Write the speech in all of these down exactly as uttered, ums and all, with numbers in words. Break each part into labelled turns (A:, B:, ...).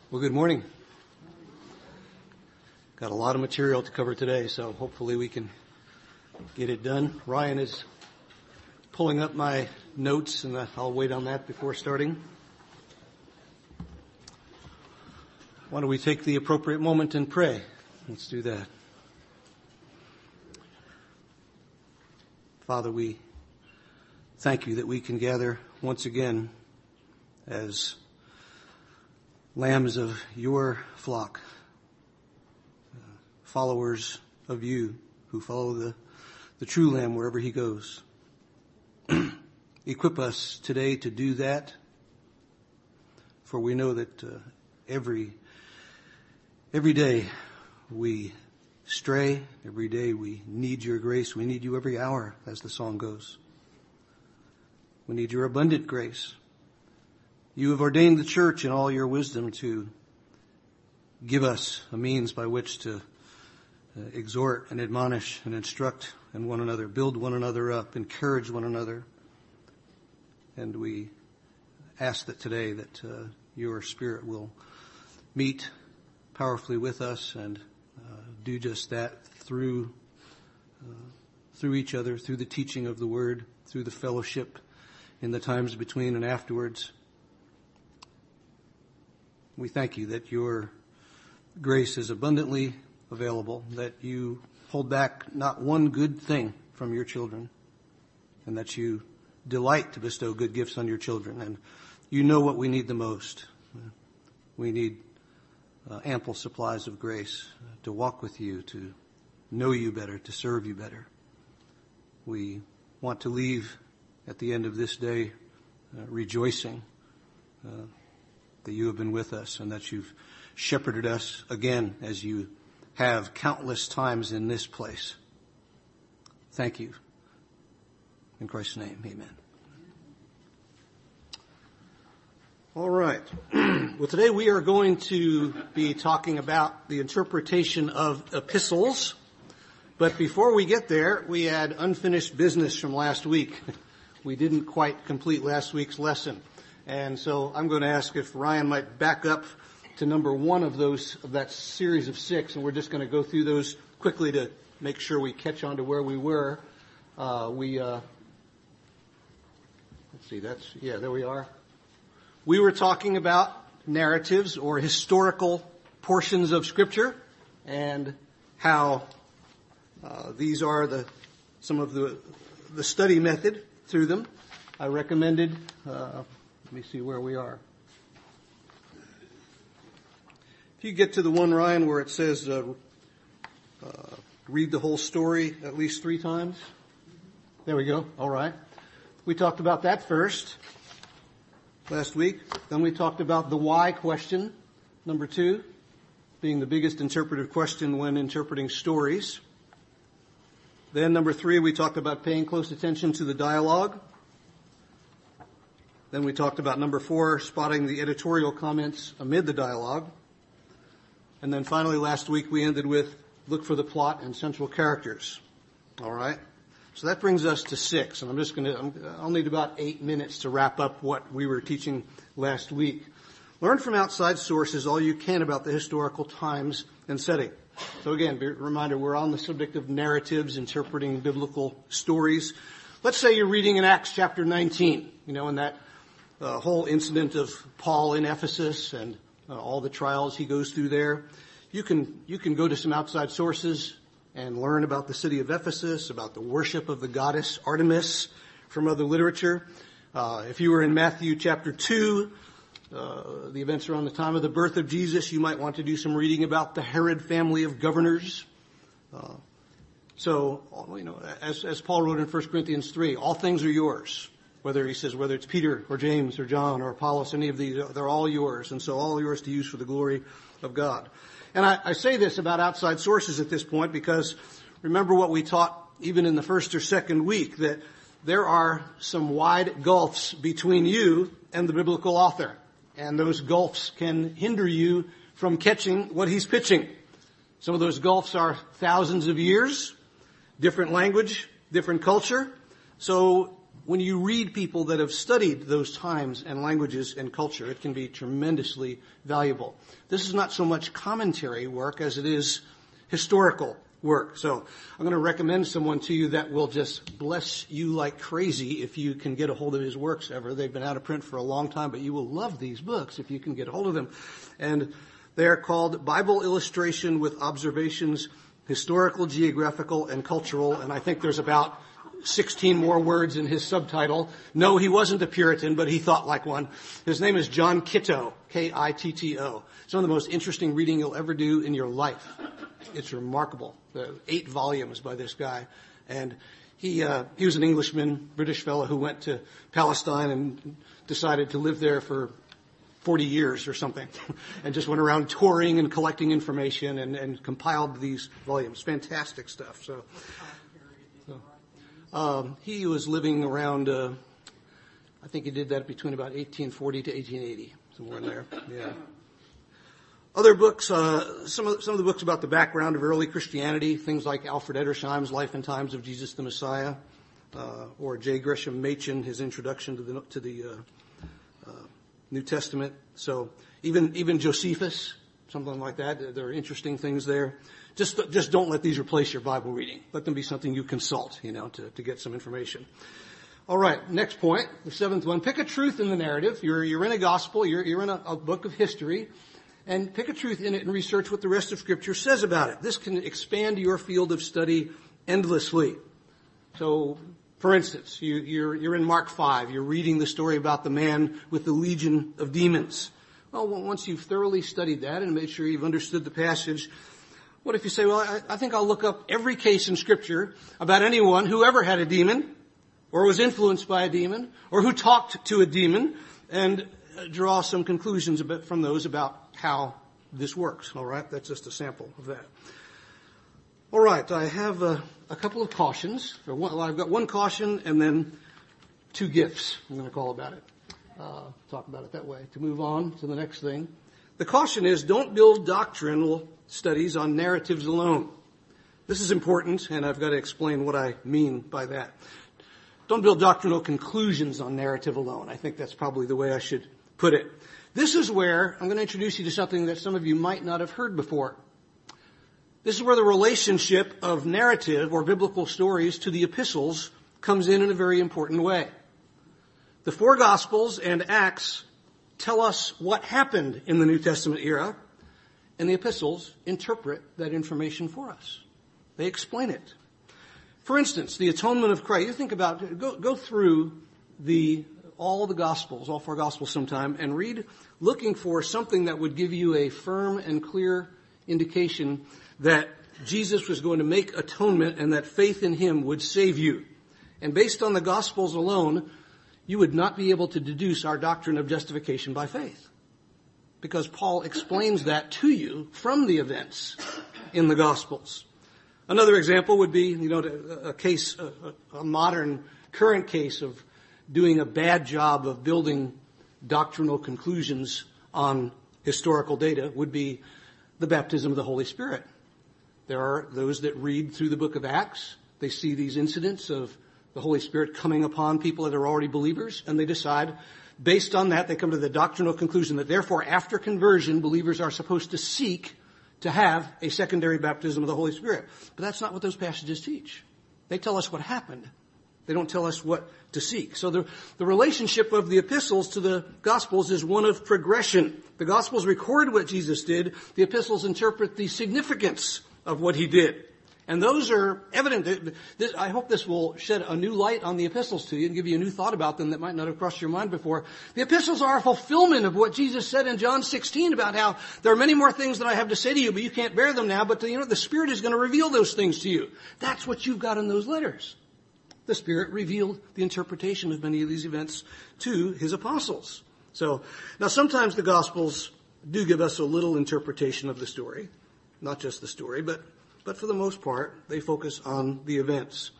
A: Well, good morning. Got a lot of material to cover today, so hopefully we can get it done. Ryan is pulling up my notes, and I'll wait on that before starting. Why don't we take the appropriate moment and pray? Let's do that. Father, we thank you that we can gather once again as lambs of your flock, uh, followers of you who follow the, the true lamb wherever he goes. Equip us today to do that, for we know that uh, every every day we stray, every day we need your grace. We need you every hour, as the song goes. We need your abundant grace. You have ordained the church in all your wisdom to give us a means by which to uh, exhort and admonish and instruct and one another, build one another up, encourage one another. And we ask that today that uh, your Spirit will meet powerfully with us and uh, do just that through uh, through each other, through the teaching of the Word, through the fellowship in the times between and afterwards. We thank you that your grace is abundantly available, that you hold back not one good thing from your children, and that you delight to bestow good gifts on your children. And you know what we need the most. We need uh, ample supplies of grace uh, to walk with you, to know you better, to serve you better. We want to leave at the end of this day uh, rejoicing uh, that you have been with us and that you've shepherded us again as you have countless times in this place. Thank you. In Christ's name, amen. All right. Well, today we are going to be talking about the interpretation of epistles. But before we get there, we had unfinished business from last week. We didn't quite complete last week's lesson. And so I'm going to ask if Ryan might back up to number one of those, of that series of six, and we're just going to go through those quickly to make sure we catch on to where we were. Uh, we, uh, let's see, that's, yeah, there we are. We were talking about narratives or historical portions of Scripture and how uh, these are the, some of the, the study method through them. I recommended, uh, let me see where we are. If you get to the one, Ryan, where it says uh, uh, read the whole story at least three times. There we go. All right. We talked about that first last week. Then we talked about the why question, number two, being the biggest interpretive question when interpreting stories. Then number three, we talked about paying close attention to the dialogue. Then we talked about number four, spotting the editorial comments amid the dialogue. And then finally last week we ended with look for the plot and central characters. All right. So that brings us to six. And I'm just going to, I'll need about eight minutes to wrap up what we were teaching last week. Learn from outside sources all you can about the historical times and setting. So again, a reminder, we're on the subject of narratives, interpreting biblical stories. Let's say you're reading in Acts chapter nineteen, you know, in that The whole incident of Paul in Ephesus and uh, all the trials he goes through there. You can, you can go to some outside sources and learn about the city of Ephesus, about the worship of the goddess Artemis from other literature. Uh, if you were in Matthew chapter two, uh, the events around the time of the birth of Jesus, you might want to do some reading about the Herod family of governors. Uh, so, you know, as, as Paul wrote in First Corinthians three, all things are yours. Whether he says, whether it's Peter or James or John or Apollos, any of these, they're all yours. And so all yours to use for the glory of God. And I, I say this about outside sources at this point because remember what we taught even in the first or second week, that there are some wide gulfs between you and the biblical author. And those gulfs can hinder you from catching what he's pitching. Some of those gulfs are thousands of years, different language, different culture. So when you read people that have studied those times and languages and culture, it can be tremendously valuable. This is not so much commentary work as it is historical work. So I'm going to recommend someone to you that will just bless you like crazy if you can get a hold of his works ever. They've been out of print for a long time, but you will love these books if you can get a hold of them. And they are called Bible Illustration with Observations, Historical, Geographical, and Cultural. And I think there's about sixteen more words in his subtitle. No, he wasn't a Puritan, but he thought like one. His name is John Kitto, K I T T O. It's one of the most interesting reading you'll ever do in your life. It's remarkable. The eight volumes by this guy. And he, uh, he was an Englishman, British fellow who went to Palestine and decided to live there for forty years or something, and just went around touring and collecting information and, and compiled these volumes. Fantastic stuff. So, so um, he was living around, uh, I think he did that between about eighteen forty to eighteen eighty, somewhere in there. Yeah. Other books, uh, some of, some of the books about the background of early Christianity, things like Alfred Edersheim's Life and Times of Jesus the Messiah, uh, or J. Gresham Machen, his introduction to the, to the, uh, uh, New Testament. So even, even Josephus, something like that. There are interesting things there. Just, just don't let these replace your Bible reading. Let them be something you consult, you know, to, to get some information. All right. Next point, the seventh one. Pick a truth in the narrative. You're, you're in a gospel. You're, you're in a, a book of history. And pick a truth in it and research what the rest of Scripture says about it. This can expand your field of study endlessly. So, for instance, you, you're, you're in Mark five. You're reading the story about the man with the legion of demons. Well, once you've thoroughly studied that and made sure you've understood the passage, what if you say, well, I, I think I'll look up every case in Scripture about anyone who ever had a demon or was influenced by a demon or who talked to a demon and draw some conclusions about, from those about how this works. All right, that's just a sample of that. All right, I have a, a couple of cautions. Well, I've got one caution and then two gifts. I'm going to call about it. Uh, talk about it that way. To move on to the next thing. The caution is don't build doctrinal studies on narratives alone. This is important, and I've got to explain what I mean by that. Don't build doctrinal conclusions on narrative alone. I think that's probably the way I should put it. This is where I'm going to introduce you to something that some of you might not have heard before. This is where the relationship of narrative or biblical stories to the epistles comes in in a very important way. The four Gospels and Acts tell us what happened in the New Testament era, and the epistles interpret that information for us. They explain it. For instance, the atonement of Christ. You think about, go, go through the all the Gospels, all four Gospels sometime, and read looking for something that would give you a firm and clear indication that Jesus was going to make atonement and that faith in Him would save you. And based on the Gospels alone, you would not be able to deduce our doctrine of justification by faith. Because Paul explains that to you from the events in the Gospels. Another example would be, you know, a case, a, a modern, current case of doing a bad job of building doctrinal conclusions on historical data would be the baptism of the Holy Spirit. There are those that read through the book of Acts. They see these incidents of the Holy Spirit coming upon people that are already believers, and they decide, based on that, they come to the doctrinal conclusion that therefore after conversion, believers are supposed to seek to have a secondary baptism of the Holy Spirit. But that's not what those passages teach. They tell us what happened. They don't tell us what to seek. So the, the relationship of the epistles to the Gospels is one of progression. The Gospels record what Jesus did. The epistles interpret the significance of what He did. And those are evident. This, I hope this will shed a new light on the epistles to you and give you a new thought about them that might not have crossed your mind before. The epistles are a fulfillment of what Jesus said in John sixteen about how there are many more things that I have to say to you, but you can't bear them now. But you know, the Spirit is going to reveal those things to you. That's what you've got in those letters. The Spirit revealed the interpretation of many of these events to His apostles. So, now sometimes the Gospels do give us a little interpretation of the story. Not just the story, but, but for the most part, they focus on the events.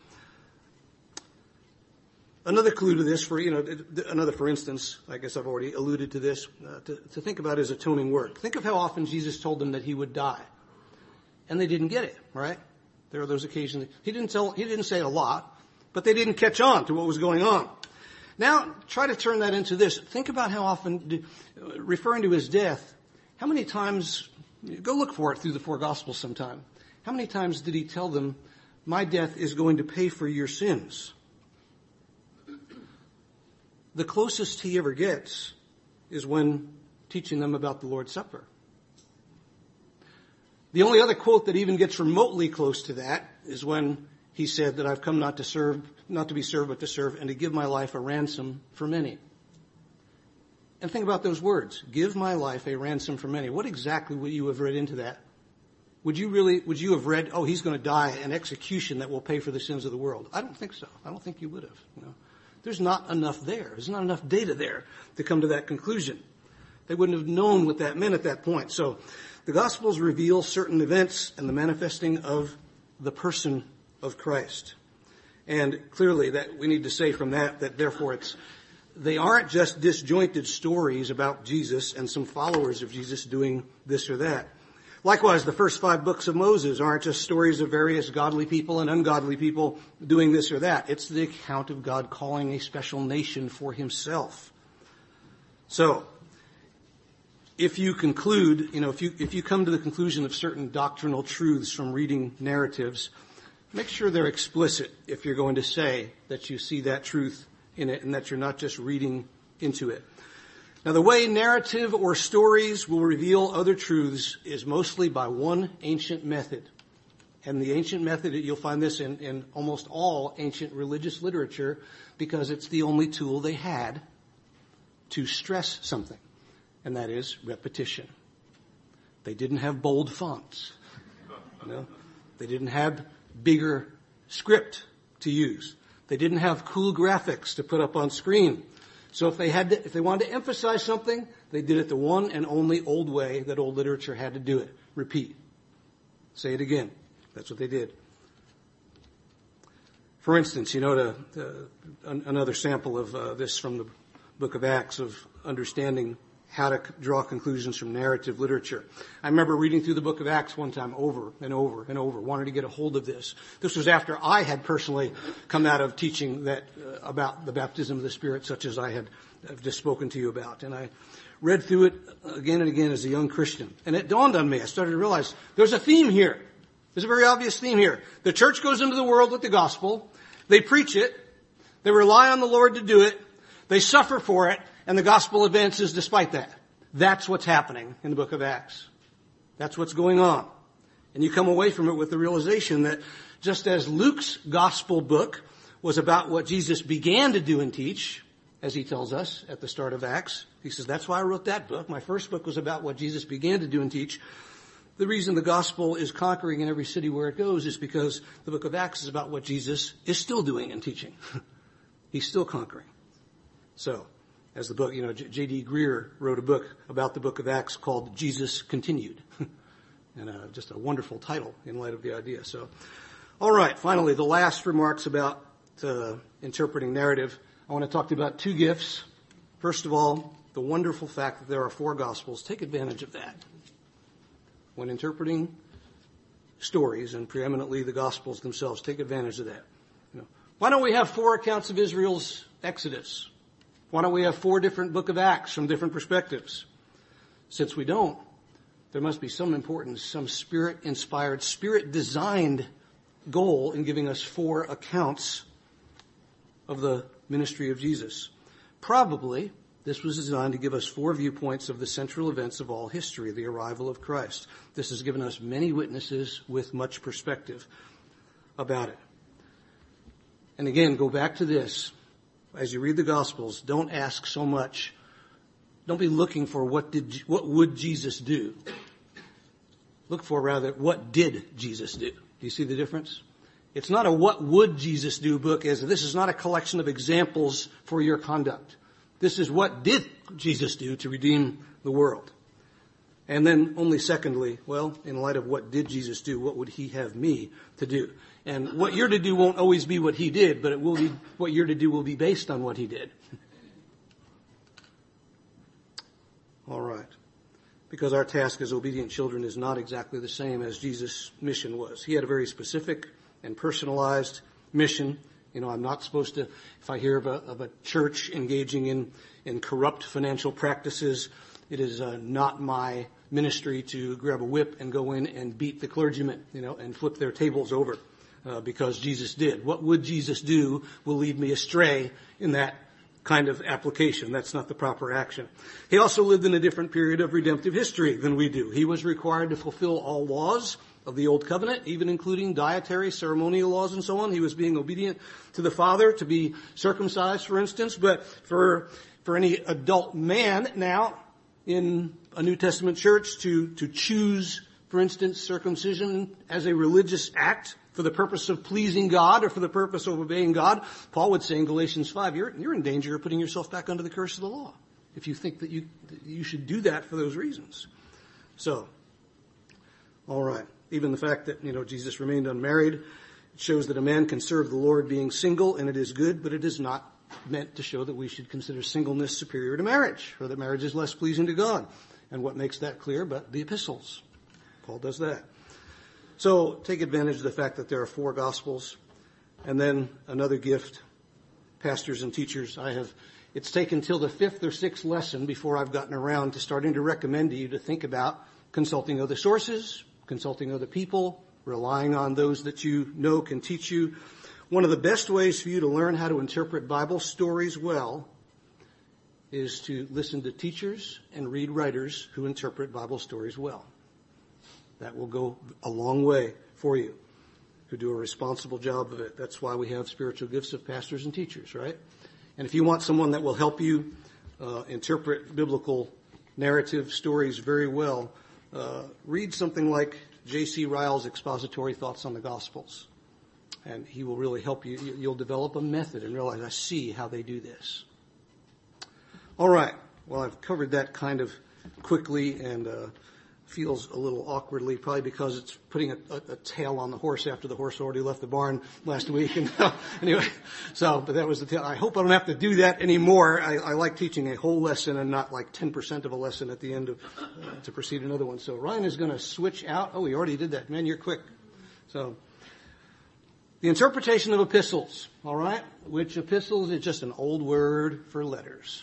A: Another clue to this, for, you know, another for instance, I guess I've already alluded to this, uh, to, to think about His atoning work. Think of how often Jesus told them that He would die. And they didn't get it, right? There are those occasions. He didn't tell, He didn't say it a lot. But they didn't catch on to what was going on. Now, try to turn that into this. Think about how often, do, referring to his death, how many times, go look for it through the four Gospels sometime. How many times did he tell them, my death is going to pay for your sins? The closest he ever gets is when teaching them about the Lord's Supper. The only other quote that even gets remotely close to that is when he said that I've come not to serve, not to be served, but to serve, and to give my life a ransom for many. And think about those words. Give my life a ransom for many. What exactly would you have read into that? Would you really, would you have read, oh, he's going to die an execution that will pay for the sins of the world? I don't think so. I don't think you would have. You know, there's not enough there. There's not enough data there to come to that conclusion. They wouldn't have known what that meant at that point. So the Gospels reveal certain events and the manifesting of the person of Christ. And clearly that we need to say from that that therefore it's, they aren't just disjointed stories about Jesus and some followers of Jesus doing this or that. Likewise, the first five books of Moses aren't just stories of various godly people and ungodly people doing this or that. It's the account of God calling a special nation for himself. So, if you conclude, you know, if you, if you come to the conclusion of certain doctrinal truths from reading narratives, make sure they're explicit if you're going to say that you see that truth in it and that you're not just reading into it. Now, the way narrative or stories will reveal other truths is mostly by one ancient method. And the ancient method, you'll find this in, in almost all ancient religious literature because it's the only tool they had to stress something. And that is repetition. They didn't have bold fonts. You know? They didn't have bigger script to use. They didn't have cool graphics to put up on screen. So if they had to, if they wanted to emphasize something, they did it the one and only old way that old literature had to do it. Repeat. Say it again. That's what they did. For instance, you know, to, to, another sample of uh, this from the book of Acts of understanding how to draw conclusions from narrative literature. I remember reading through the book of Acts one time over and over and over, wanting to get a hold of this. This was after I had personally come out of teaching that uh, about the baptism of the Spirit, such as I had have just spoken to you about. And I read through it again and again as a young Christian. And it dawned on me. I started to realize there's a theme here. There's a very obvious theme here. The church goes into the world with the gospel. They preach it. They rely on the Lord to do it. They suffer for it. And the gospel advances despite that. That's what's happening in the book of Acts. That's what's going on. And you come away from it with the realization that just as Luke's gospel book was about what Jesus began to do and teach, as he tells us at the start of Acts, he says, that's why I wrote that book. My first book was about what Jesus began to do and teach. The reason the gospel is conquering in every city where it goes is because the book of Acts is about what Jesus is still doing and teaching. He's still conquering. So, as the book, you know, J D Greer wrote a book about the book of Acts called Jesus Continued. and uh, just a wonderful title in light of the idea. So, all right, finally, the last remarks about uh, interpreting narrative. I want to talk to you about two gifts. First of all, the wonderful fact that there are four Gospels. Take advantage of that. When interpreting stories, and preeminently the Gospels themselves, take advantage of that. You know, why don't we have four accounts of Israel's Exodus? Why don't we have four different book of Acts from different perspectives? Since we don't, there must be some importance, some spirit-inspired, spirit-designed goal in giving us four accounts of the ministry of Jesus. Probably, this was designed to give us four viewpoints of the central events of all history, the arrival of Christ. This has given us many witnesses with much perspective about it. And again, go back to this. As you read the Gospels, don't ask so much. Don't be looking for what did, what would Jesus do. Look for rather, what did Jesus do? Do you see the difference? It's not a what would Jesus do book, as this is not a collection of examples for your conduct. This is what did Jesus do to redeem the world. And then only secondly, well, in light of what did Jesus do, what would he have me to do? And what you're to do won't always be what he did, but it will be, what you're to do will be based on what he did. All right. Because our task as obedient children is not exactly the same as Jesus' mission was. He had a very specific and personalized mission, You know, I'm not supposed to, if I hear of a, of a church engaging in, in corrupt financial practices, it is uh, not my ministry to grab a whip and go in and beat the clergymen, you know, and flip their tables over uh, because Jesus did. What would Jesus do will lead me astray in that kind of application. That's not the proper action. He also lived in a different period of redemptive history than we do. He was required to fulfill all laws of the Old Covenant, even including dietary, ceremonial laws and so on. He was being obedient to the Father, to be circumcised, for instance. But for for any adult man now in a New Testament church to, to choose, for instance, circumcision as a religious act for the purpose of pleasing God or for the purpose of obeying God, Paul would say in Galatians five, you're, you're in danger of putting yourself back under the curse of the law if you think that you, that you should do that for those reasons. So, all right. Even the fact that, you know, Jesus remained unmarried, it shows that a man can serve the Lord being single, and it is good, but it is not meant to show that we should consider singleness superior to marriage, or that marriage is less pleasing to God. And what makes that clear but the epistles? Paul does that. So take advantage of the fact that there are four gospels. And then another gift, pastors and teachers, I have, it's taken till the fifth or sixth lesson before I've gotten around to starting to recommend to you to think about consulting other sources, consulting other people, relying on those that you know can teach you. One of the best ways for you to learn how to interpret Bible stories well is to listen to teachers and read writers who interpret Bible stories well. That will go a long way for you, who do a responsible job of it. That's why we have spiritual gifts of pastors and teachers, right? And if you want someone that will help you uh, interpret biblical narrative stories very well, uh, read something like J C Ryle's Expository Thoughts on the Gospels. And he will really help you. You'll develop a method and realize, I see how they do this. All right. Well, I've covered that kind of quickly and uh, feels a little awkwardly, probably because it's putting a, a, a tail on the horse after the horse already left the barn last week. And uh, anyway, so, but that was the tail. I hope I don't have to do that anymore. I, I like teaching a whole lesson and not like ten percent of a lesson at the end of, uh, to proceed another one. So Ryan is going to switch out. Oh, he already did that. Man, you're quick. So, the interpretation of epistles, all right? Which epistles is just an old word for letters.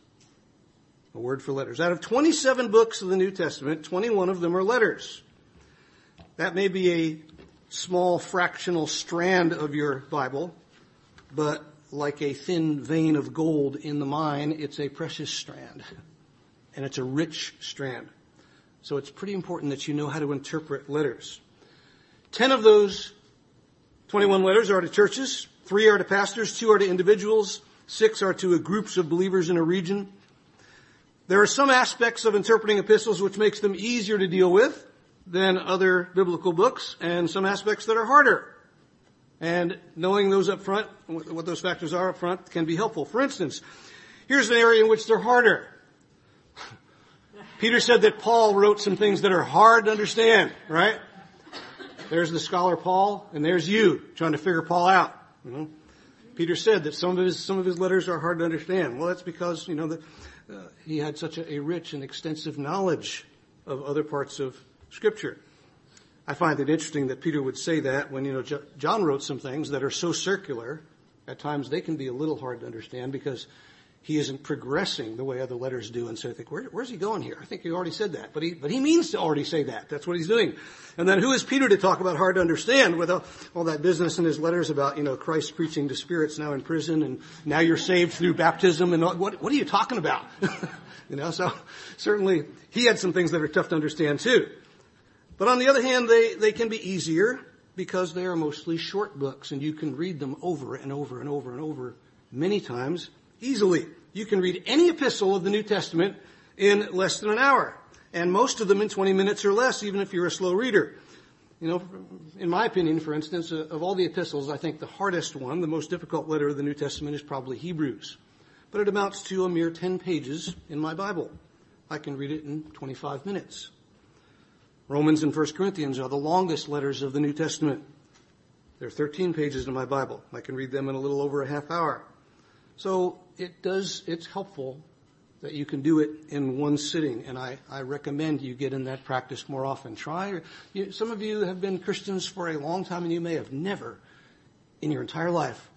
A: A word for letters. Out of twenty-seven books of the New Testament, twenty-one of them are letters. That may be a small fractional strand of your Bible, but like a thin vein of gold in the mine, it's a precious strand. And it's a rich strand. So it's pretty important that you know how to interpret letters. Ten of those twenty-one letters are to churches, three are to pastors, two are to individuals, six are to groups of believers in a region. There are some aspects of interpreting epistles which makes them easier to deal with than other biblical books, and some aspects that are harder. And knowing those up front, what those factors are up front, can be helpful. For instance, here's an area in which they're harder. Peter said that Paul wrote some things that are hard to understand, right? There's the scholar Paul, and there's you trying to figure Paul out. You know? Peter said that some of his some of his letters are hard to understand. Well, that's because, you know, that uh, he had such a, a rich and extensive knowledge of other parts of Scripture. I find it interesting that Peter would say that when, you know, J- John wrote some things that are so circular, at times they can be a little hard to understand because he isn't progressing the way other letters do. And so I think, Where, where's he going here? I think he already said that. But he, but he means to already say that. That's what he's doing. And then who is Peter to talk about hard to understand with all, all that business in his letters about, you know, Christ preaching to spirits now in prison and now you're saved through baptism and all, what, what are you talking about? You know, so certainly he had some things that are tough to understand too. But on the other hand, they, they can be easier because they are mostly short books and you can read them over and over and over and over many times easily. You can read any epistle of the New Testament in less than an hour, and most of them in twenty minutes or less, even if you're a slow reader. You know, in my opinion, for instance, uh, of all the epistles, I think the hardest one, the most difficult letter of the New Testament is probably Hebrews. But it amounts to a mere ten pages in my Bible. I can read it in twenty-five minutes. Romans and First Corinthians are the longest letters of the New Testament. There are thirteen pages in my Bible. I can read them in a little over a half hour. So it does, it's helpful that you can do it in one sitting, and I, I recommend you get in that practice more often. Try, you, some of you have been Christians for a long time, and you may have never in your entire life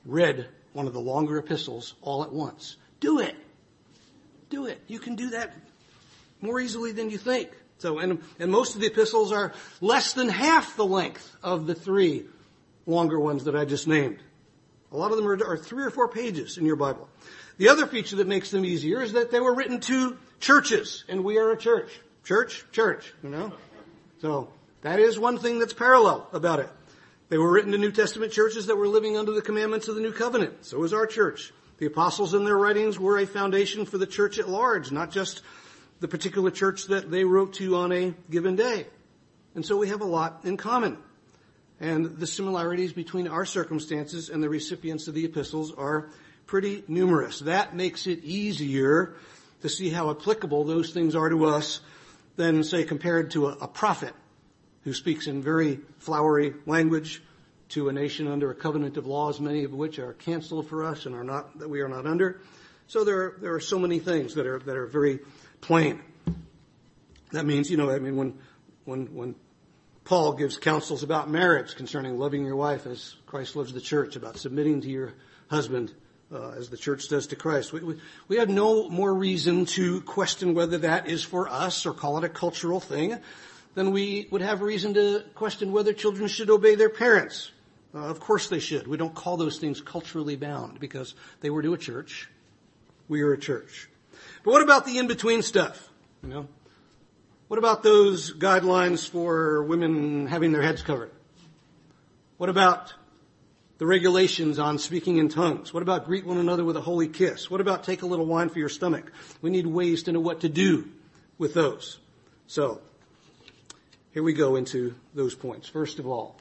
A: read one of the longer epistles all at once. Do it. Do it. You can do that more easily than you think. So, and, and most of the epistles are less than half the length of the three longer ones that I just named. A lot of them are, are three or four pages in your Bible. The other feature that makes them easier is that they were written to churches, and we are a church. Church, church, you know? So that is one thing that's parallel about it. They were written to New Testament churches that were living under the commandments of the New Covenant. So is our church. The apostles in their writings were a foundation for the church at large, not just the particular church that they wrote to on a given day. And so we have a lot in common. And the similarities between our circumstances and the recipients of the epistles are pretty numerous. That makes it easier to see how applicable those things are to us than, say, compared to a, a prophet who speaks in very flowery language to a nation under a covenant of laws, many of which are canceled for us and are not, that we are not under. So there are, there are so many things that are, that are very plain. That means, you know, I mean, when, when, when Paul gives counsels about marriage concerning loving your wife as Christ loves the church, about submitting to your husband uh, as the church does to Christ, we, we, we have no more reason to question whether that is for us or call it a cultural thing than we would have reason to question whether children should obey their parents. Uh, of course they should. We don't call those things culturally bound because they were to a church. We are a church. But what about the in-between stuff? You know, what about those guidelines for women having their heads covered? What about the regulations on speaking in tongues? What about greet one another with a holy kiss? What about take a little wine for your stomach? We need ways to know what to do with those. So, here we go into those points. First of all,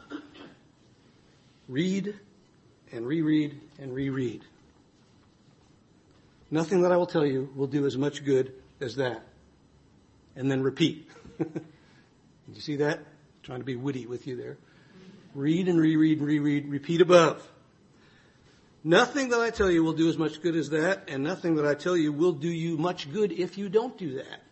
A: read and reread and reread. Nothing that I will tell you will do as much good as that. And then repeat. Did you see that? Trying to be witty with you there. Read and reread and reread, repeat above. Nothing that I tell you will do as much good as that, and nothing that I tell you will do you much good if you don't do that.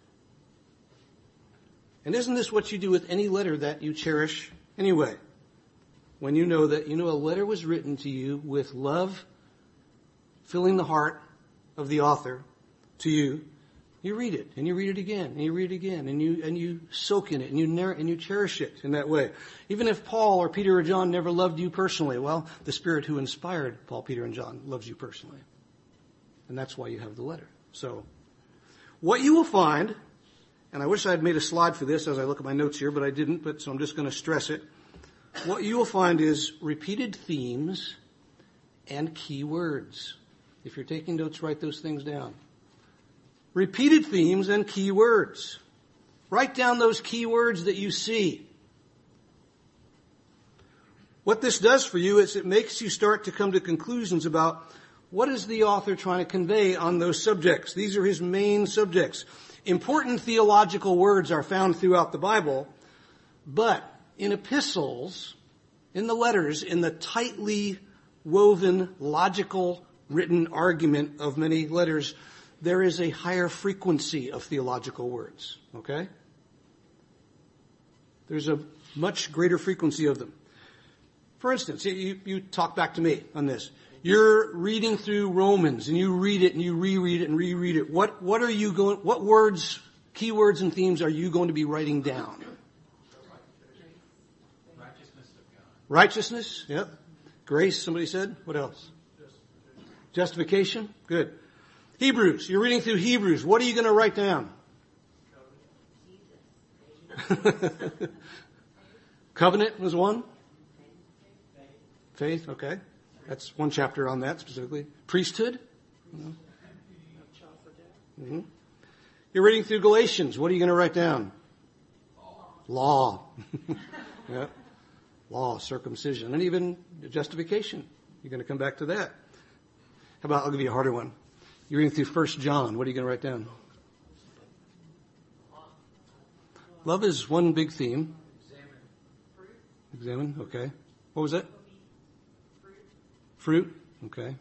A: And isn't this what you do with any letter that you cherish anyway? When you know that, you know, a letter was written to you with love filling the heart of the author to you, you read it, and you read it again, and you read it again, and you and you soak in it, and you ner- and you cherish it in that way. Even if Paul or Peter or John never loved you personally, well, the Spirit who inspired Paul, Peter, and John loves you personally. And that's why you have the letter. So, what you will find, and I wish I had made a slide for this as I look at my notes here, but I didn't, but so I'm just going to stress it. What you will find is repeated themes and key words. If you're taking notes, write those things down. Repeated themes and key words. Write down those key words that you see. What this does for you is it makes you start to come to conclusions about what is the author trying to convey on those subjects. These are his main subjects. Important theological words are found throughout the Bible, but in epistles, in the letters, in the tightly woven, logical, written argument of many letters, there is a higher frequency of theological words, okay? There's a much greater frequency of them. For instance, you, you talk back to me on this. You're reading through Romans, and you read it, and you reread it, and reread it. What, what are you going, what words, key words and themes are you going to be writing down?
B: Righteousness of God.
A: Righteousness, yep. Grace, somebody said. What else? Justification. Justification, good. Hebrews, you're reading through Hebrews. What are you going to write down? Covenant was one. Faith, okay. That's one chapter on that specifically. Priesthood. Mm-hmm. You're reading through Galatians. What are you going to write down? Law. Law. Yeah. Law, circumcision, and even justification. You're going to come back to that. How about, I'll give you a harder one. You're reading through First John. What are you going to write down? Love is one big theme. Examine. Examine, okay. What was that? Fruit, okay.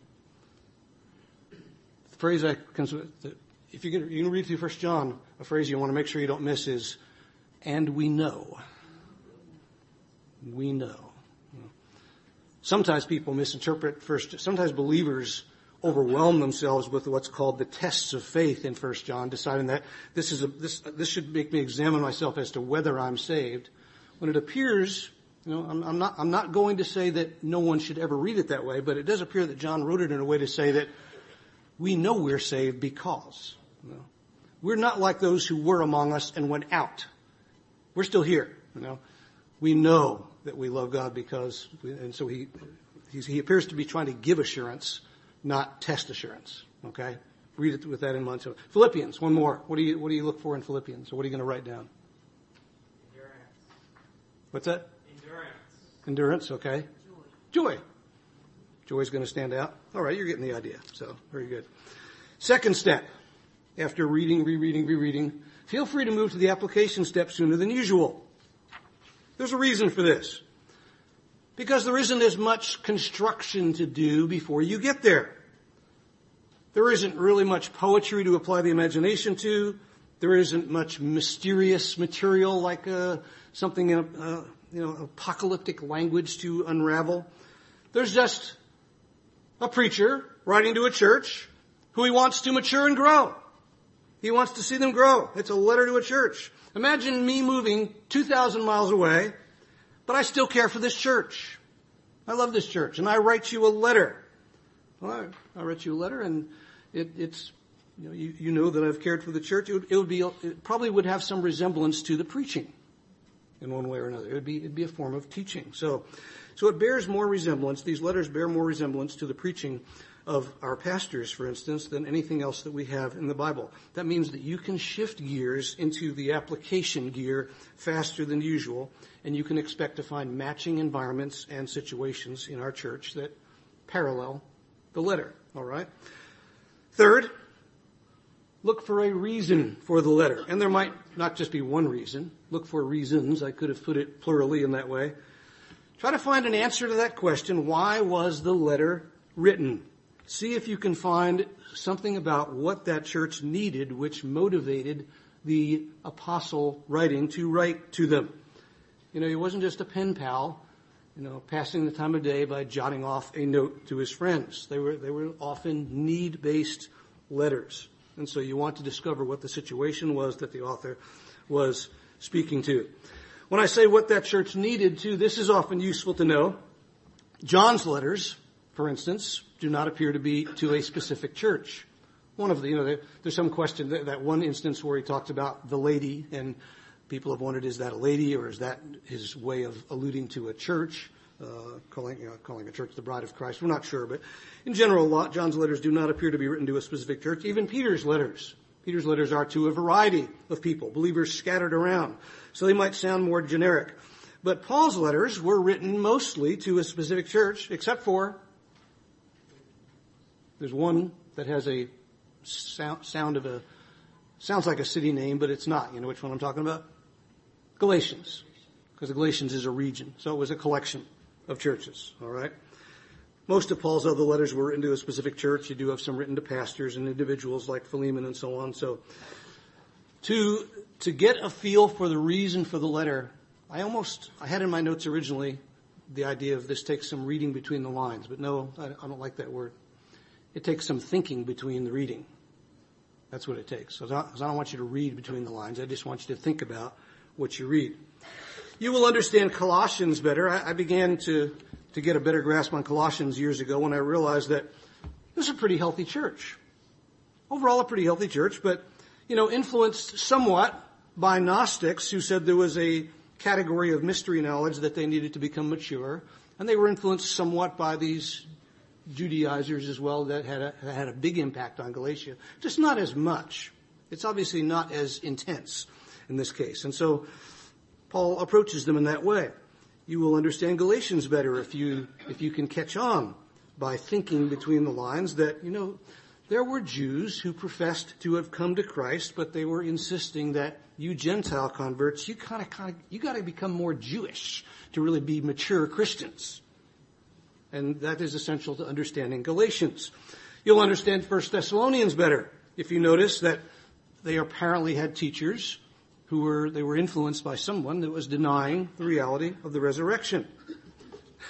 A: The phrase I if you can, you can read through First John, a phrase you want to make sure you don't miss is, and we know. We know. Sometimes people misinterpret first, sometimes believers overwhelm themselves with what's called the tests of faith in First John, deciding that this is a, this, this should make me examine myself as to whether I'm saved. When it appears, you know, I'm, I'm not, I'm not going to say that no one should ever read it that way, but it does appear that John wrote it in a way to say that we know we're saved because, you know, we're not like those who were among us and went out. We're still here, you know. We know that we love God because, we, and so he, he's, he appears to be trying to give assurance, not test assurance. Okay, read it with that in mind. So Philippians, one more. What do you what do you look for in Philippians? Or what are you going to write down?
B: Endurance.
A: What's that?
B: Endurance.
A: Endurance. Okay. Joy. Joy. Joy is going to stand out. All right, you're getting the idea. So very good. Second step, after reading, rereading, rereading, feel free to move to the application step sooner than usual. There's a reason for this. Because there isn't as much construction to do before you get there. There isn't really much poetry to apply the imagination to. There isn't much mysterious material like uh, something in a, uh, you know, apocalyptic language to unravel. There's just a preacher writing to a church who he wants to mature and grow. He wants to see them grow. It's a letter to a church. Imagine me moving two thousand miles away, but I still care for this church. I love this church, and I write you a letter. Well, I, I write you a letter, and it, it's, you know, you, you know that I've cared for the church. It would, it would be, it probably would have some resemblance to the preaching in one way or another. It would be, it'd be a form of teaching. So, so it bears more resemblance. These letters bear more resemblance to the preaching of our pastors, for instance, than anything else that we have in the Bible. That means that you can shift gears into the application gear faster than usual, and you can expect to find matching environments and situations in our church that parallel the letter. All right? Third, look for a reason for the letter. And there might not just be one reason. Look for reasons. I could have put it plurally in that way. Try to find an answer to that question. Why was the letter written? See if you can find something about what that church needed which motivated the apostle writing to write to them. You know, he wasn't just a pen pal, you know, passing the time of day by jotting off a note to his friends. They were, they were often need-based letters. And so you want to discover what the situation was that the author was speaking to. When I say what that church needed to, this is often useful to know. John's letters, for instance, do not appear to be to a specific church. One of the, you know, there, there's some question, that, that one instance where he talks about the lady, and people have wondered, is that a lady, or is that his way of alluding to a church, uh, calling, you know, calling a church the bride of Christ? We're not sure, but in general, a lot, John's letters do not appear to be written to a specific church. Even Peter's letters. Peter's letters are to a variety of people, believers scattered around. So they might sound more generic. But Paul's letters were written mostly to a specific church, except for there's one that has a sound, sound of a, sounds like a city name, but it's not. You know which one I'm talking about? Galatians. Because the Galatians is a region. So it was a collection of churches. All right. Most of Paul's other letters were written to a specific church. You do have some written to pastors and individuals like Philemon and so on. So to, to get a feel for the reason for the letter, I almost, I had in my notes originally the idea of this takes some reading between the lines, but no, I, I don't like that word. It takes some thinking between the reading. That's what it takes. So I don't want you to read between the lines. I just want you to think about what you read. You will understand Colossians better. I, I began to, to get a better grasp on Colossians years ago when I realized that this is a pretty healthy church. Overall, a pretty healthy church, but, you know, influenced somewhat by Gnostics who said there was a category of mystery knowledge that they needed to become mature. And they were influenced somewhat by these Judaizers as well that had a, had a big impact on Galatia. Just not as much. It's obviously not as intense in this case. And so Paul approaches them in that way. You will understand Galatians better if you, if you can catch on by thinking between the lines that, you know, there were Jews who professed to have come to Christ, but they were insisting that you Gentile converts, you kind of, kind of, you got to become more Jewish to really be mature Christians. And that is essential to understanding Galatians. You'll understand First Thessalonians better if you notice that they apparently had teachers who were, they were influenced by someone that was denying the reality of the resurrection.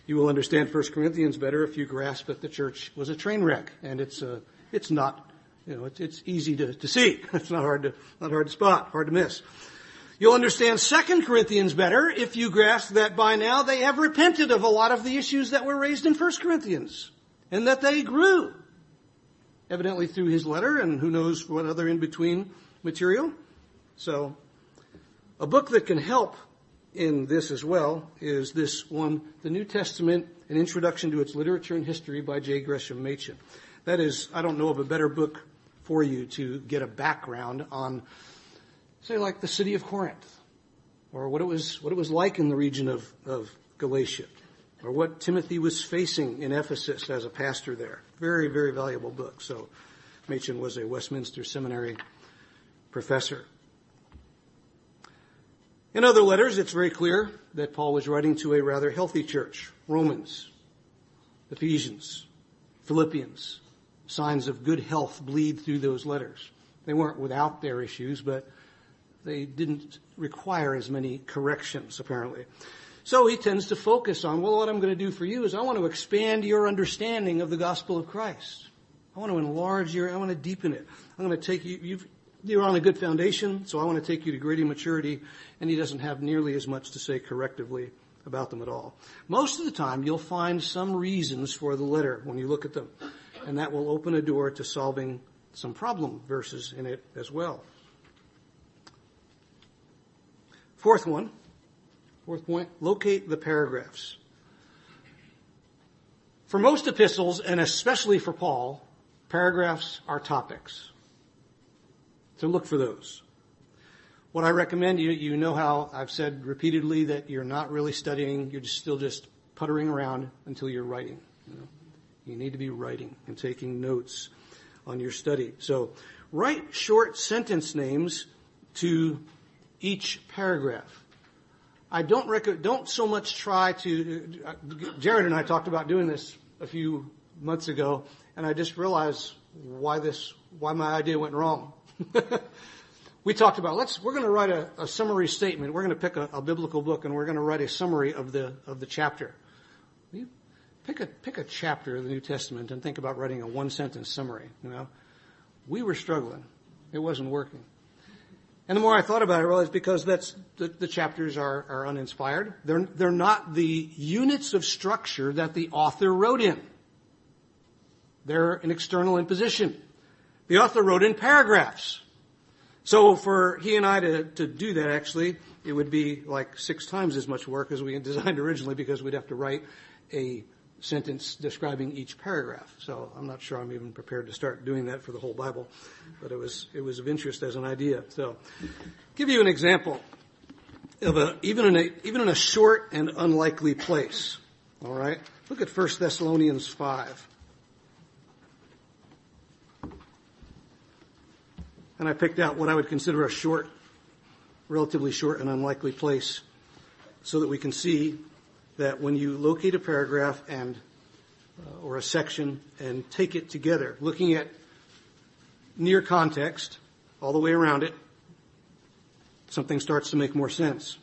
A: You will understand First Corinthians better if you grasp that the church was a train wreck, and it's uh, it's not, you know, it's, it's easy to, to see. It's not hard to not hard to spot, hard to miss. You'll understand Second Corinthians better if you grasp that by now they have repented of a lot of the issues that were raised in First Corinthians, and that they grew, evidently through his letter, and who knows what other in-between material. So, a book that can help in this as well is this one, The New Testament, An Introduction to Its Literature and History by J. Gresham Machen. That is, I don't know of a better book for you to get a background on, say, like the city of Corinth, or what it was, what it was like in the region of, of Galatia, or what Timothy was facing in Ephesus as a pastor there. Very, very valuable book. So, Machen was a Westminster Seminary professor. In other letters, it's very clear that Paul was writing to a rather healthy church. Romans, Ephesians, Philippians. Signs of good health bleed through those letters. They weren't without their issues, but they didn't require as many corrections, apparently. So he tends to focus on, well, what I'm going to do for you is I want to expand your understanding of the gospel of Christ. I want to enlarge your, I want to deepen it. I'm going to take you, you've, you're on a good foundation, so I want to take you to greater maturity, and he doesn't have nearly as much to say correctively about them at all. Most of the time, you'll find some reasons for the letter when you look at them, and that will open a door to solving some problem verses in it as well. Fourth one, fourth point, locate the paragraphs. For most epistles, and especially for Paul, paragraphs are topics. So look for those. What I recommend, you, you know how I've said repeatedly that you're not really studying, you're just still just puttering around until you're writing. You know? You need to be writing and taking notes on your study. So write short sentence names to each paragraph. I don't rec- don't so much try to, uh, Jared and I talked about doing this a few months ago, and I just realized why this, why my idea went wrong. We talked about, let's, we're going to write a, a summary statement. We're going to pick a, a biblical book and we're going to write a summary of the, of the chapter. You pick a, pick a chapter of the New Testament and think about writing a one sentence summary, you know. We were struggling. It wasn't working. And the more I thought about it, I realized because that's, the, the chapters are, are uninspired. They're, they're not the units of structure that the author wrote in. They're an external imposition. The author wrote in paragraphs. So for he and I to, to do that, actually, it would be like six times as much work as we had designed originally, because we'd have to write a sentence describing each paragraph. So I'm not sure I'm even prepared to start doing that for the whole Bible, but it was it was of interest as an idea. So give you an example of a even in a even in a short and unlikely place. All right, look at First Thessalonians five. And I picked out what I would consider a short, relatively short and unlikely place so that we can see that when you locate a paragraph and uh, or a section and take it together, looking at near context all the way around it, something starts to make more sense.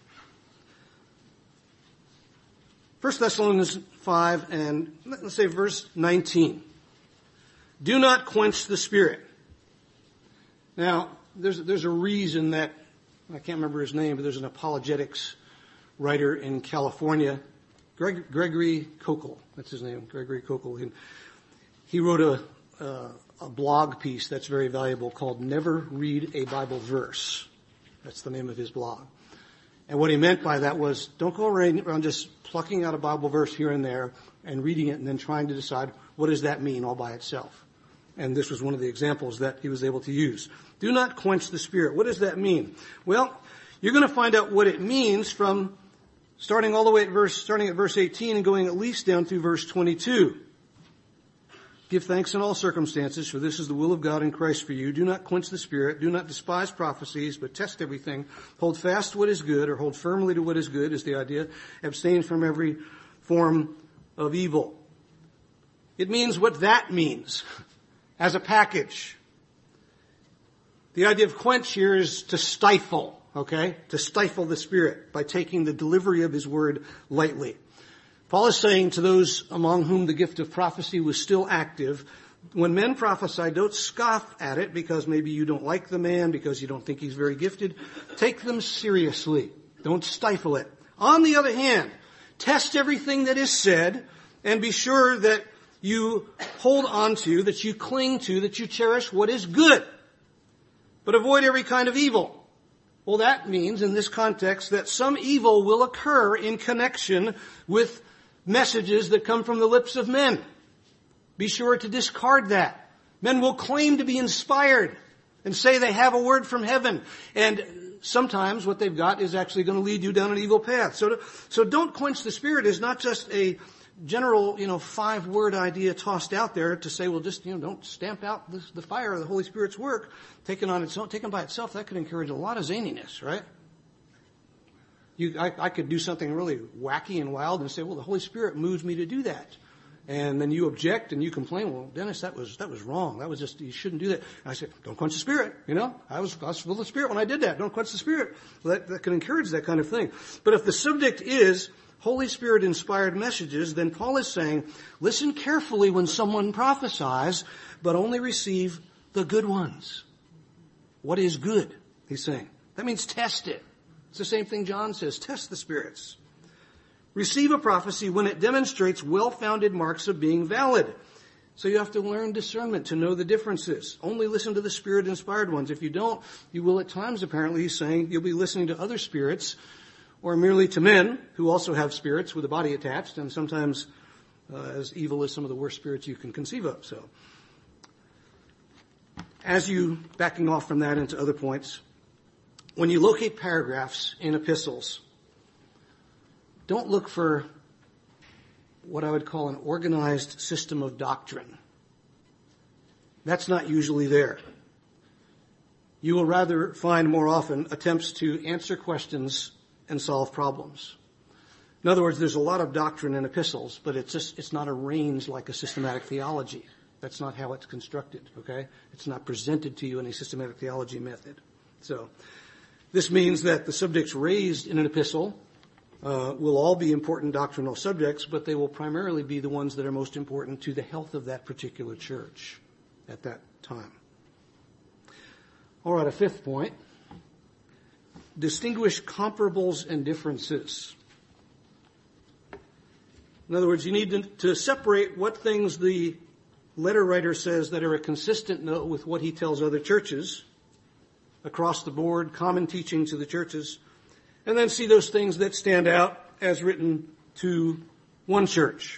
A: First Thessalonians five and let's say verse nineteen. Do not quench the Spirit. Now, there's there's a reason that, I can't remember his name, but there's an apologetics writer in California, Greg, Gregory Kokel, that's his name, Gregory Kokel. He, he wrote a, uh, a blog piece that's very valuable called Never Read a Bible Verse. That's the name of his blog. And what he meant by that was, don't go around just plucking out a Bible verse here and there and reading it and then trying to decide what does that mean all by itself. And this was one of the examples that he was able to use. Do not quench the Spirit. What does that mean? Well, you're going to find out what it means from starting all the way at verse, starting at verse eighteen and going at least down through verse twenty-two. Give thanks in all circumstances, for this is the will of God in Christ for you. Do not quench the Spirit. Do not despise prophecies, but test everything. Hold fast to what is good, or hold firmly to what is good is the idea. Abstain from every form of evil. It means what that means. As a package. The idea of quench here is to stifle, okay? To stifle the Spirit by taking the delivery of His word lightly. Paul is saying to those among whom the gift of prophecy was still active, when men prophesy, don't scoff at it because maybe you don't like the man, because you don't think he's very gifted. Take them seriously. Don't stifle it. On the other hand, test everything that is said and be sure that you hold on to, that you cling to, that you cherish what is good. But avoid every kind of evil. Well, that means in this context that some evil will occur in connection with messages that come from the lips of men. Be sure to discard that. Men will claim to be inspired and say they have a word from heaven. And sometimes what they've got is actually going to lead you down an evil path. So, to, so don't quench the Spirit is not just a general, you know, five-word idea tossed out there to say, well, just, you know, don't stamp out the, the fire of the Holy Spirit's work. Taken on its own, taken by itself, that could encourage a lot of zaniness, right? You, I, I could do something really wacky and wild and say, well, the Holy Spirit moves me to do that. And then you object and you complain, well, Dennis, that was, that was wrong. That was just, you shouldn't do that. And I say, don't quench the Spirit. You know, I was, I was full of the Spirit when I did that. Don't quench the Spirit. Well, that, that can encourage that kind of thing. But if the subject is Holy Spirit inspired messages, then Paul is saying, listen carefully when someone prophesies, but only receive the good ones. What is good? He's saying. That means test it. It's the same thing John says. Test the spirits. Receive a prophecy when it demonstrates well-founded marks of being valid. So you have to learn discernment to know the differences. Only listen to the Spirit-inspired ones. If you don't, you will at times, apparently, he's saying, you'll be listening to other spirits or merely to men who also have spirits with a body attached and sometimes uh, as evil as some of the worst spirits you can conceive of. So, as you, backing off from that into other points, when you locate paragraphs in epistles, don't look for what I would call an organized system of doctrine. That's not usually there. You will rather find more often attempts to answer questions and solve problems. In other words, there's a lot of doctrine in epistles, but it's just, it's not arranged like a systematic theology. That's not how it's constructed, okay? It's not presented to you in a systematic theology method. So, this means that the subjects raised in an epistle Uh, will all be important doctrinal subjects, but they will primarily be the ones that are most important to the health of that particular church at that time. All right, a fifth point. Distinguish comparables and differences. In other words, you need to, to separate what things the letter writer says that are a consistent note with what he tells other churches, across the board, common teaching to the churches, and then see those things that stand out as written to one church.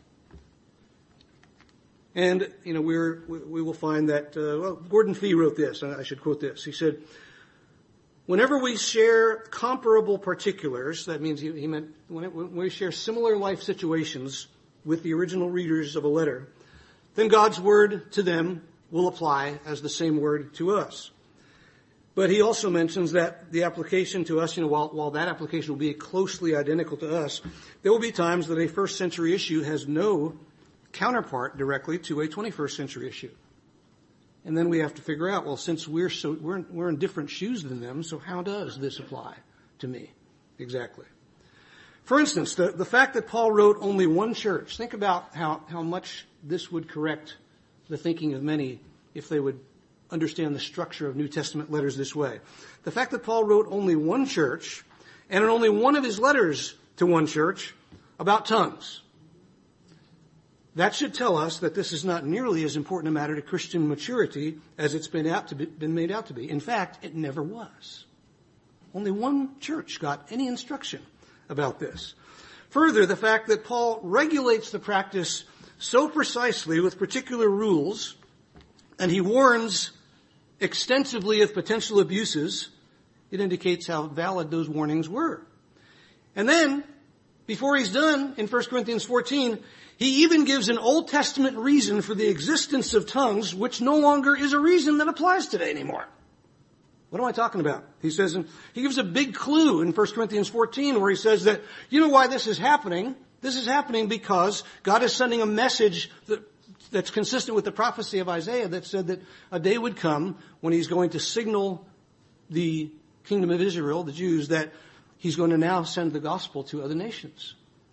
A: And, you know, we're, we will find that, uh, well, Gordon Fee wrote this, and I should quote this. He said, whenever we share comparable particulars, that means he, he meant when, it, when we share similar life situations with the original readers of a letter, then God's word to them will apply as the same word to us. But he also mentions that the application to us, you know, while, while that application will be closely identical to us, there will be times that a first century issue has no counterpart directly to a twenty-first century issue. And then we have to figure out, well, since we're so, we're, we're in different shoes than them, so how does this apply to me? Exactly. For instance, the, the fact that Paul wrote only one church, think about how, how much this would correct the thinking of many if they would understand the structure of New Testament letters this way. The fact that Paul wrote only one church, and in only one of his letters to one church, about tongues. That should tell us that this is not nearly as important a matter to Christian maturity as it's been, out to be, been made out to be. In fact, it never was. Only one church got any instruction about this. Further, the fact that Paul regulates the practice so precisely with particular rules, and he warns extensively of potential abuses, it indicates how valid those warnings were. And then, before he's done, in First Corinthians fourteen, he even gives an Old Testament reason for the existence of tongues, which no longer is a reason that applies today anymore. What am I talking about? He says, he gives a big clue in First Corinthians fourteen where he says that, you know why this is happening? This is happening because God is sending a message that that's consistent with the prophecy of Isaiah that said that a day would come when he's going to signal the kingdom of Israel, the Jews, that he's going to now send the gospel to other nations.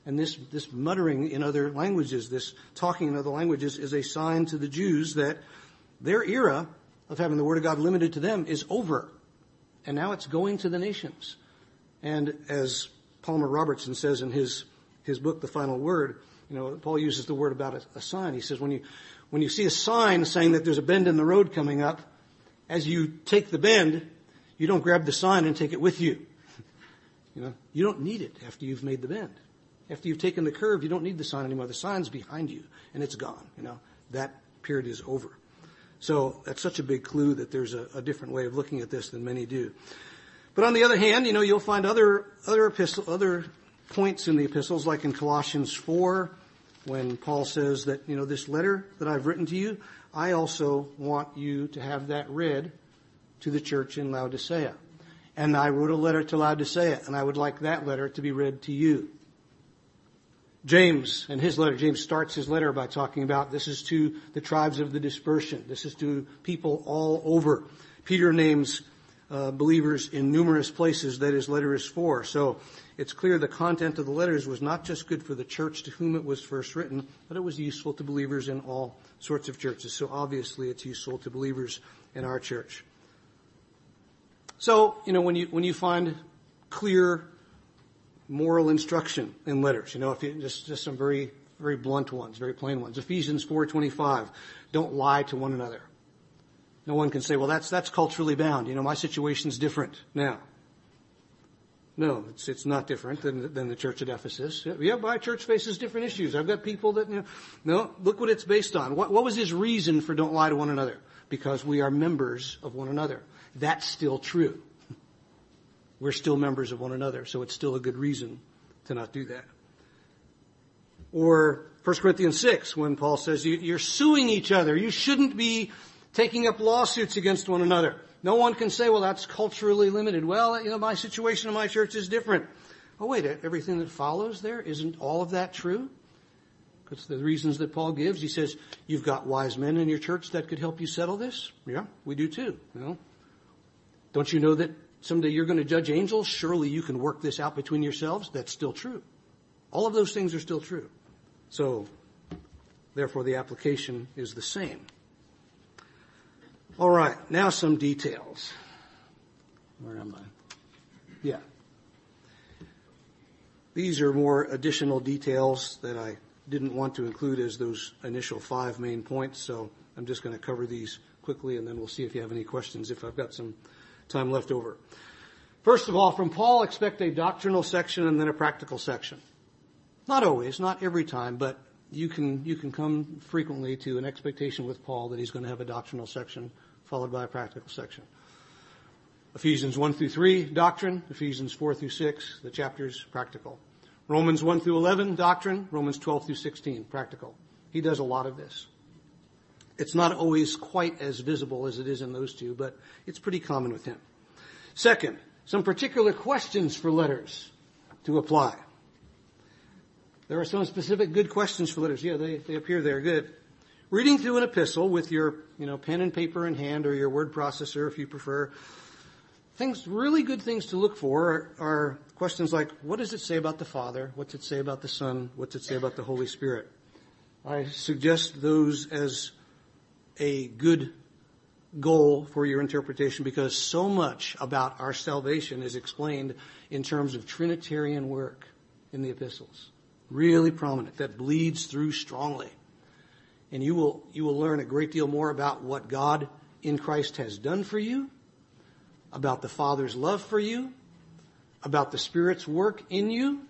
A: And this, this muttering in other languages, this talking in other languages is a sign to the Jews that their era of having the Word of God limited to them is over. And now it's going to the nations. And as Palmer Robertson says in his, his book, The Final Word, you know, Paul uses the word about a, a sign. He says when you, when you see a sign saying that there's a bend in the road coming up, as you take the bend, you don't grab the sign and take it with you. You know, you don't need it after you've made the bend. After you've taken the curve, you don't need the sign anymore. The sign's behind you and it's gone. You know, that period is over. So that's such a big clue that there's a, a different way of looking at this than many do. But on the other hand, you know, you'll find other, other epistle, other points in the epistles, like in Colossians four, when Paul says that, you know, this letter that I've written to you, I also want you to have that read to the church in Laodicea. And I wrote a letter to Laodicea, and I would like that letter to be read to you. James, in his letter, James starts his letter by talking about this is to the tribes of the dispersion. This is to people all over. Peter names uh, believers in numerous places that his letter is for. So it's clear the content of the letters was not just good for the church to whom it was first written, but it was useful to believers in all sorts of churches. So obviously it's useful to believers in our church. So, you know, when you, when you find clear moral instruction in letters, you know, if you, just, just some very, very blunt ones, very plain ones. Ephesians four twenty-five, don't lie to one another. No one can say, well, that's, that's culturally bound. You know, my situation's different now. No, it's, it's not different than, than the church at Ephesus. Yeah, my church faces different issues. I've got people that, you know, no, look what it's based on. What, what was his reason for don't lie to one another? Because we are members of one another. That's still true. We're still members of one another, so it's still a good reason to not do that. Or First Corinthians six, when Paul says you, you're suing each other. You shouldn't be taking up lawsuits against one another. No one can say, well, that's culturally limited. Well, you know, my situation in my church is different. Oh, wait, everything that follows there, isn't all of that true? Because the reasons that Paul gives, he says, you've got wise men in your church that could help you settle this? Yeah, we do too. You know, don't you know that someday you're going to judge angels? Surely you can work this out between yourselves. That's still true. All of those things are still true. So, therefore, the application is the same. All right, now some details. Where am I? Yeah. These are more additional details that I didn't want to include as those initial five main points, so I'm just going to cover these quickly, and then we'll see if you have any questions if I've got some time left over. First of all, from Paul, expect a doctrinal section and then a practical section. Not always, not every time, but you can you can come frequently to an expectation with Paul that he's going to have a doctrinal section followed by a practical section. Ephesians one through three, doctrine. Ephesians four through six, the chapters, practical. Romans one through eleven, doctrine. Romans twelve through sixteen, practical. He does a lot of this. It's not always quite as visible as it is in those two, but it's pretty common with him. Second, some particular questions for letters to apply. There are some specific good questions for letters. Yeah, they, they appear there. Good. Reading through an epistle with your, you know, pen and paper in hand or your word processor if you prefer. Things, really good things to look for are, are questions like, what does it say about the Father? What's it say about the Son? What's it say about the Holy Spirit? I suggest those as a good goal for your interpretation because so much about our salvation is explained in terms of Trinitarian work in the epistles. Really prominent. That bleeds through strongly. And you will, you will learn a great deal more about what God in Christ has done for you, about the Father's love for you, about the Spirit's work in you,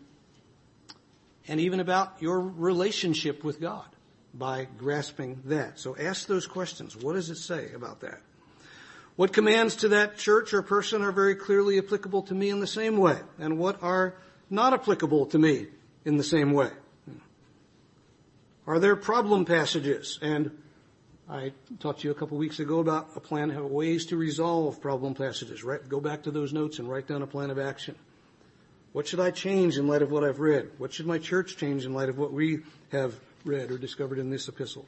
A: and even about your relationship with God by grasping that. So ask those questions. What does it say about that? What commands to that church or person are very clearly applicable to me in the same way? And what are not applicable to me in the same way? Are there problem passages? And I talked to you a couple weeks ago about a plan of ways to resolve problem passages. Right? Go back to those notes and write down a plan of action. What should I change in light of what I've read? What should my church change in light of what we have read or discovered in this epistle?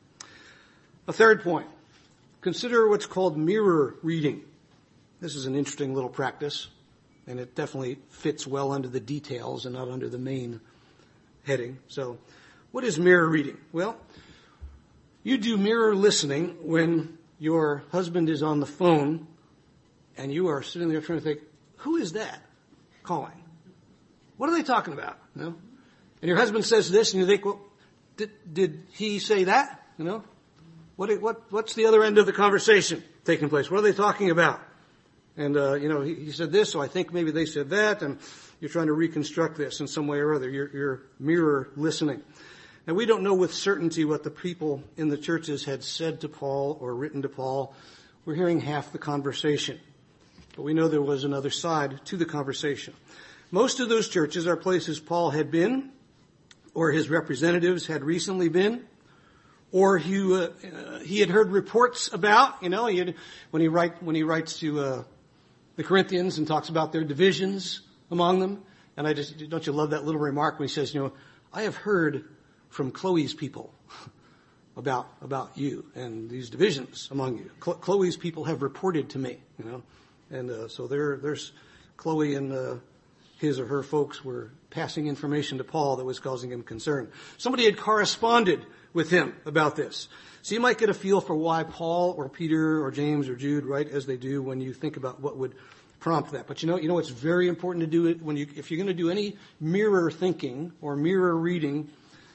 A: A third point. Consider what's called mirror reading. This is an interesting little practice, and it definitely fits well under the details and not under the main heading. So, what is mirror reading? Well, you do mirror listening when your husband is on the phone and you are sitting there trying to think, who is that calling? What are they talking about? You know? And your husband says this and you think, well, did, did he say that? You know? What, what, what's the other end of the conversation taking place? What are they talking about? And, uh, you know, he, he said this, so I think maybe they said that, and you're trying to reconstruct this in some way or other. You're, you're mirror listening. Now, we don't know with certainty what the people in the churches had said to Paul or written to Paul. We're hearing half the conversation. But we know there was another side to the conversation. Most of those churches are places Paul had been, or his representatives had recently been, or he, uh, uh, he had heard reports about, you know, he had, when he write, when he writes to, uh, the Corinthians and talks about their divisions among them. And I just, don't you love that little remark when he says, you know, I have heard from Chloe's people about, about you and these divisions among you. Chloe's people have reported to me, you know, and, uh, so there, there's Chloe and, uh, his or her folks were passing information to Paul that was causing him concern. Somebody had corresponded with him about this. So you might get a feel for why Paul or Peter or James or Jude write as they do when you think about what would prompt that. But you know, you know, it's very important to do it when you, if you're going to do any mirror thinking or mirror reading,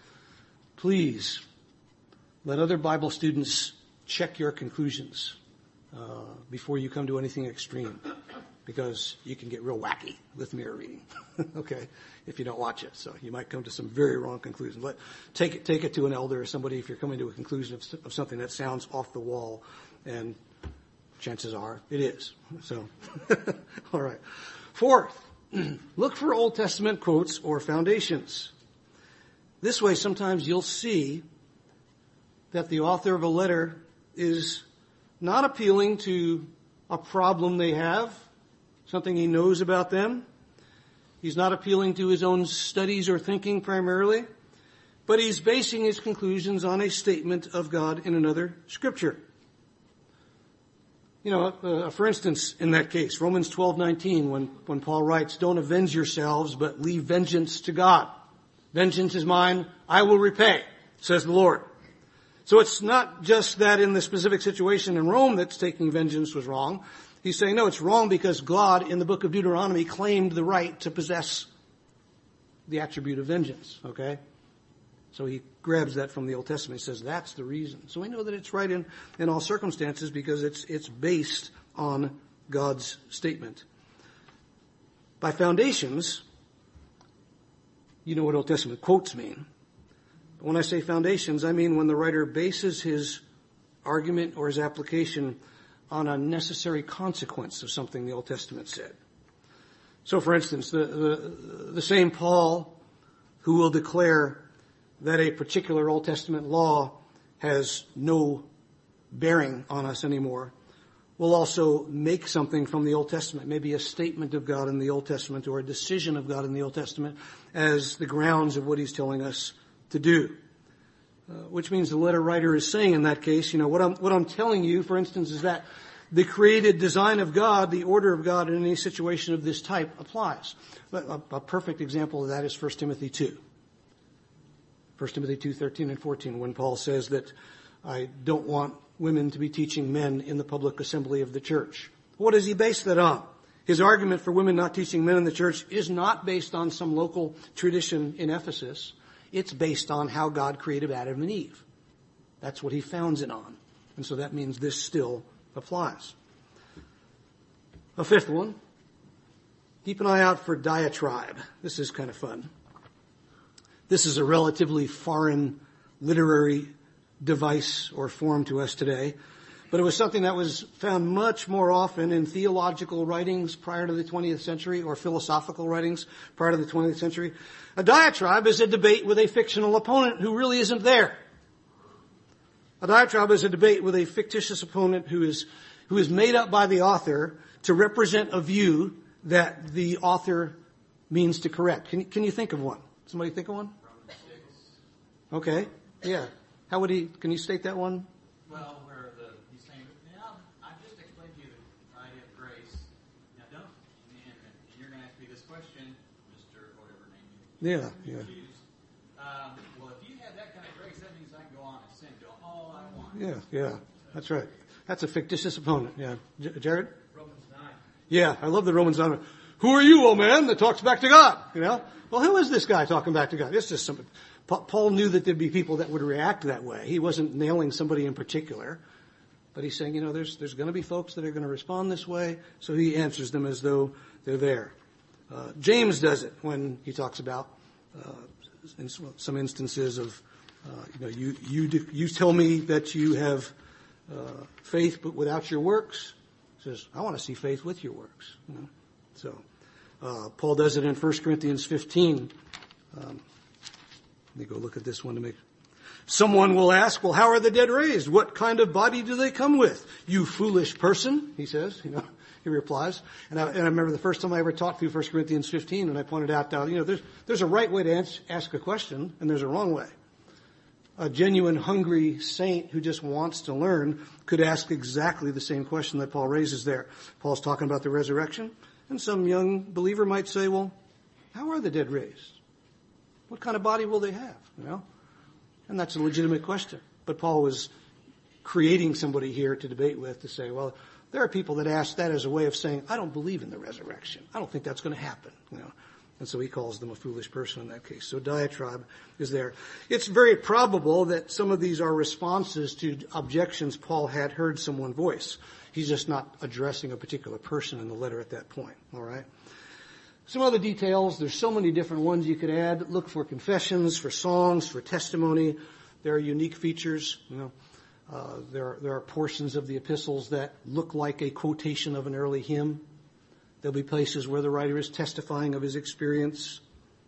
A: please let other Bible students check your conclusions, uh, before you come to anything extreme. Because you can get real wacky with mirror reading, okay, if you don't watch it. So you might come to some very wrong conclusions. Let, take it, take it to an elder or somebody if you're coming to a conclusion of, of something that sounds off the wall, and chances are it is. So, all right. Fourth, look for Old Testament quotes or foundations. This way, sometimes you'll see that the author of a letter is not appealing to a problem they have, something he knows about them. He's not appealing to his own studies or thinking primarily, but he's basing his conclusions on a statement of God in another scripture. You know, uh, for instance, in that case, Romans twelve nineteen, when, when Paul writes, don't avenge yourselves, but leave vengeance to God. Vengeance is mine, I will repay, says the Lord. So it's not just that in the specific situation in Rome that's taking vengeance was wrong. He's saying, no, it's wrong because God in the book of Deuteronomy claimed the right to possess the attribute of vengeance, okay? So he grabs that from the Old Testament. He says, that's the reason. So we know that it's right in, in all circumstances because it's, it's based on God's statement. By foundations, you know what Old Testament quotes mean. But when I say foundations, I mean when the writer bases his argument or his application on a necessary consequence of something the Old Testament said. So for instance, the, the, the same Paul who will declare that a particular Old Testament law has no bearing on us anymore will also make something from the Old Testament, maybe a statement of God in the Old Testament or a decision of God in the Old Testament as the grounds of what he's telling us to do. Uh, which means the letter writer is saying in that case, you know, what I'm, what I'm telling you, for instance, is that the created design of God, the order of God in any situation of this type applies. But a, a perfect example of that is First Timothy two. First Timothy two, thirteen and fourteen, when Paul says that I don't want women to be teaching men in the public assembly of the church. What does he base that on? His argument for women not teaching men in the church is not based on some local tradition in Ephesus. It's based on how God created Adam and Eve. That's what he founds it on. And so that means this still applies. A fifth one. Keep an eye out for diatribe. This is kind of fun. This is a relatively foreign literary device or form to us today. But it was something that was found much more often in theological writings prior to the twentieth century or philosophical writings prior to the twentieth century. A diatribe is a debate with a fictional opponent who really isn't there. A diatribe is a debate with a fictitious opponent who is, who is made up by the author to represent a view that the author means to correct. Can, can you think of one? Somebody think of one? Okay. Yeah. How would he, can you state that one?
B: Well, where the, he's saying, now, I just explained to you the idea of grace. Now don't, and, and you're going to ask me this question, Mister whatever name you
A: Yeah, yeah.
B: choose. Um, well, if you have that kind of grace, that means I can go on and sin to all I want.
A: Yeah, yeah, that's right. That's a fictitious opponent. Yeah, J- Jared.
B: Romans nine.
A: Yeah, I love the Romans nine. Who are you, oh man, that talks back to God? You know. Well, who is this guy talking back to God? It's just some. Paul knew that there'd be people that would react that way. He wasn't nailing somebody in particular, but he's saying, you know, there's there's going to be folks that are going to respond this way, so he answers them as though they're there. Uh, James does it when he talks about uh, in some instances of, uh, you know, you you do, you tell me that you have uh, faith, but without your works. He says, I want to see faith with your works. You know? So uh, Paul does it in First Corinthians fifteen. Um, Let me go look at this one to make. Someone will ask, well, how are the dead raised? What kind of body do they come with? You foolish person, he says, you know, he replies. And I, and I remember the first time I ever taught through First Corinthians fifteen, and I pointed out, you know, there's, there's a right way to ans- ask a question, and there's a wrong way. A genuine, hungry saint who just wants to learn could ask exactly the same question that Paul raises there. Paul's talking about the resurrection, and some young believer might say, well, how are the dead raised? What kind of body will they have? You know, and that's a legitimate question. But Paul was creating somebody here to debate with to say, well, there are people that ask that as a way of saying, I don't believe in the resurrection. I don't think that's going to happen. You know, and so he calls them a foolish person in that case. So diatribe is there. It's very probable that some of these are responses to objections Paul had heard someone voice. He's just not addressing a particular person in the letter at that point. All right. Some other details, there's so many different ones you could add. Look for confessions, for songs, for testimony. There are unique features. You know, uh, there are, there are portions of the epistles that look like a quotation of an early hymn. There'll be places where the writer is testifying of his experience.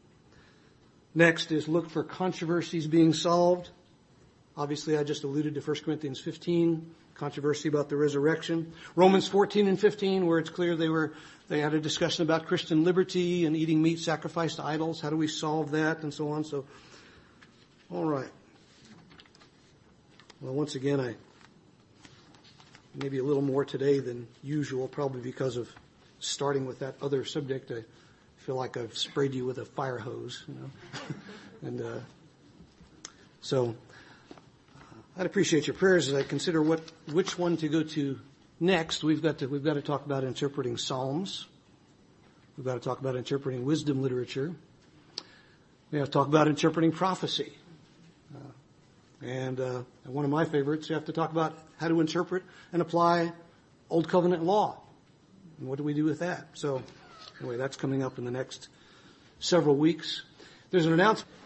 A: Next is look for controversies being solved. Obviously, I just alluded to First Corinthians fifteen, controversy about the resurrection. Romans fourteen and fifteen, where it's clear they were they had a discussion about Christian liberty and eating meat sacrificed to idols. How do we solve that, and so on. So, all right. Well, once again, I maybe a little more today than usual, probably because of starting with that other subject. I feel like I've sprayed you with a fire hose, you know, and uh, so. I'd appreciate your prayers as I consider what which one to go to next. We've got to we've got to talk about interpreting Psalms. We've got to talk about interpreting wisdom literature. We have to talk about interpreting prophecy. Uh, and uh, one of my favorites, you have to talk about how to interpret and apply Old Covenant law. And what do we do with that? So, anyway, that's coming up in the next several weeks. There's an announcement.